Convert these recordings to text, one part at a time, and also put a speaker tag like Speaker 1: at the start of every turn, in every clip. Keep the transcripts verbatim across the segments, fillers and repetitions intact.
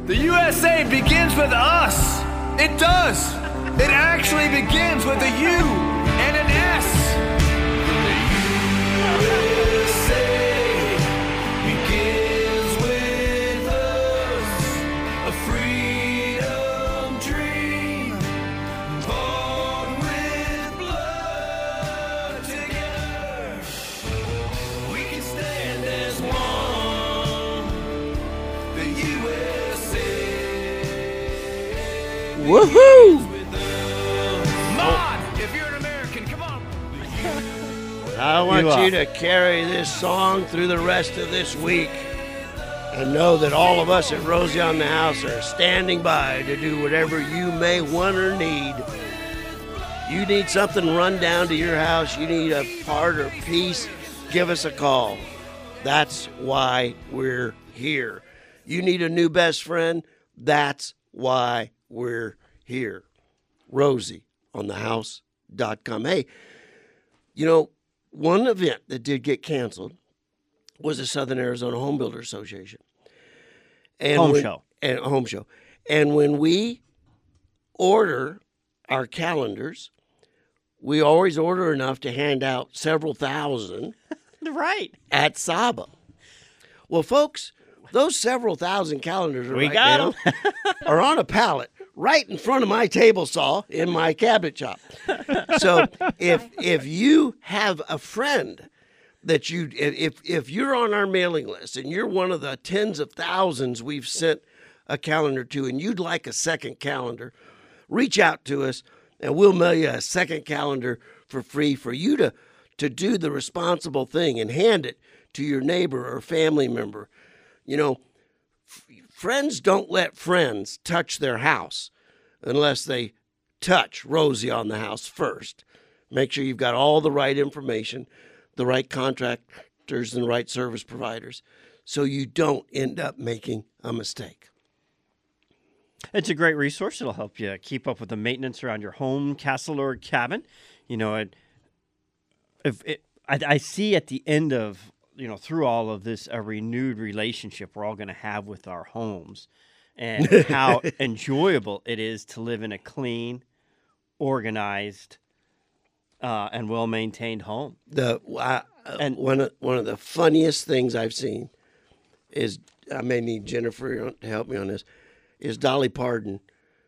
Speaker 1: The U S A begins with us. It does. It actually begins with a U and an S. The U S A begins with us. A freedom dream born with blood. Together we can stand as one. The U S A.
Speaker 2: Woohoo!
Speaker 1: Mod, if you're an American, come on.
Speaker 2: I want
Speaker 3: You
Speaker 2: you,
Speaker 3: are.
Speaker 2: to carry this song through the rest of this week and know that all of us at Rosie on the House are standing by to do whatever you may want or need. You need something run down to your house, you need a part or piece, give us a call. That's why we're here. You need a new best friend, that's why we're here. Rosie on the house dot com. Hey, you know, one event that did get canceled was the Southern Arizona Home Builder Association. And
Speaker 3: Home
Speaker 2: when-
Speaker 3: show.
Speaker 2: And home show. And when we order our calendars, we always order enough to hand out several thousand
Speaker 3: Right.
Speaker 2: at Saba. Well, folks, those several thousand calendars are
Speaker 3: We
Speaker 2: right
Speaker 3: got
Speaker 2: now are on a pallet right in front of my table saw in my cabinet shop. So if if you have a friend that you if if you're on our mailing list and you're one of the tens of thousands we've sent a calendar to and you'd like a second calendar, reach out to us and we'll mail you a second calendar for free for you to to do the responsible thing and hand it to your neighbor or family member. You know, f- friends don't let friends touch their house unless they touch Rosie on the House first. Make sure you've got all the right information, the right contractors and the right service providers, so you don't end up making a mistake.
Speaker 3: It's a great resource. It'll help you keep up with the maintenance around your home, castle, or cabin. You know, it, if it, I, I see at the end of, you know, through all of this, a renewed relationship we're all going to have with our homes and how enjoyable it is to live in a clean, organized, uh, and well-maintained home.
Speaker 2: The uh,
Speaker 3: And-
Speaker 2: one of, one of the funniest things I've seen is, I may need Jennifer to help me on this, is Dolly Parton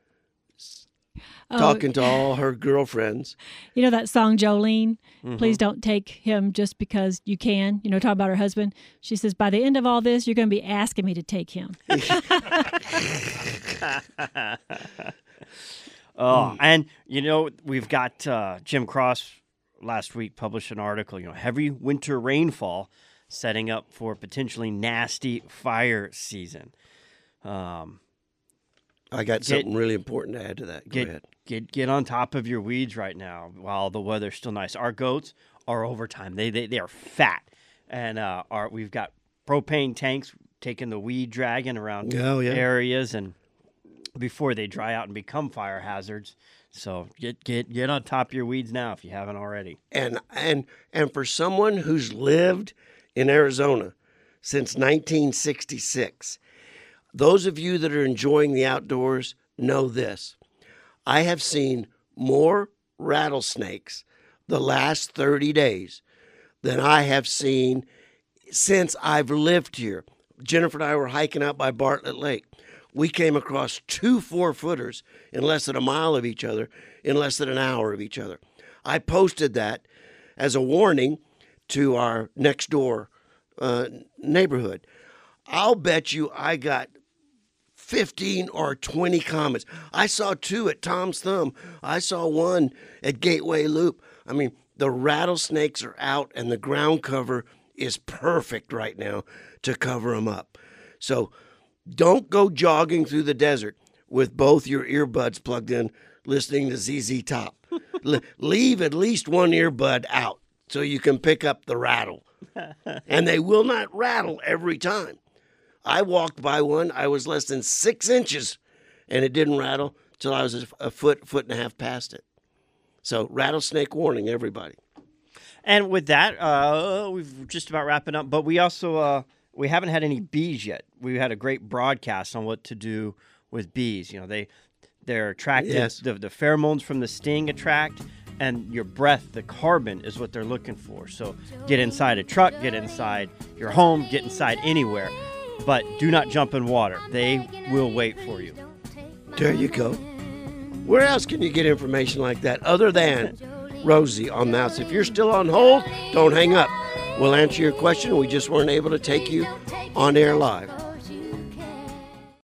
Speaker 4: Oh,
Speaker 2: talking to all her girlfriends.
Speaker 4: You know that song, Jolene?
Speaker 3: Mm-hmm.
Speaker 4: Please don't take him just because you can. You know, talking about her husband. She says, by the end of all this, you're going to be asking me to take him.
Speaker 3: Oh, and you know, we've got uh, Jim Cross last week published an article, you know, heavy winter rainfall setting up for potentially nasty fire season. Um,
Speaker 2: I got
Speaker 3: Get-
Speaker 2: something really important to add to that. Go
Speaker 3: get,
Speaker 2: ahead.
Speaker 3: get get on top of your weeds right now while the weather's still nice. Our goats are overtime. They they, they are fat. And uh, our, we've got propane tanks taking the weed dragging around
Speaker 2: Oh, yeah.
Speaker 3: areas and before they dry out and become fire hazards. So get get get on top of your weeds now if you haven't already.
Speaker 2: And and and for someone who's lived in Arizona since nineteen sixty-six, those of you that are enjoying the outdoors know this. I have seen more rattlesnakes the last thirty days than I have seen since I've lived here. Jennifer and I were hiking out by Bartlett Lake. We came across two four-footers in less than a mile of each other, in less than an hour of each other. I posted that as a warning to our next door uh, neighborhood. I'll bet you I got fifteen or twenty comments. I saw two at Tom's Thumb. I saw one at Gateway Loop. I mean, the rattlesnakes are out and the ground cover is perfect right now to cover them up. So don't go jogging through the desert with both your earbuds plugged in listening to Z Z Top. Le- leave at least one earbud out so you can pick up the rattle. And they will not rattle every time. I walked by one, I was less than six inches, and it didn't rattle till I was a, a foot, foot and a half past it. So rattlesnake warning, everybody.
Speaker 3: And with that, uh, we've just about wrapping up. But we also uh, we haven't had any bees yet. We had a great broadcast on what to do with bees. You know, they they're attracted.
Speaker 2: Yes.
Speaker 3: The the pheromones from the sting attract, and your breath, the carbon, is what they're looking for. So get inside a truck, get inside your home, get inside anywhere, but do not jump in water. They will wait for you.
Speaker 2: There you go. Where else can you get information like that other than Rosie on Mouse? If you're still on hold, don't hang up. We'll answer your question. We just weren't able to take you on air live.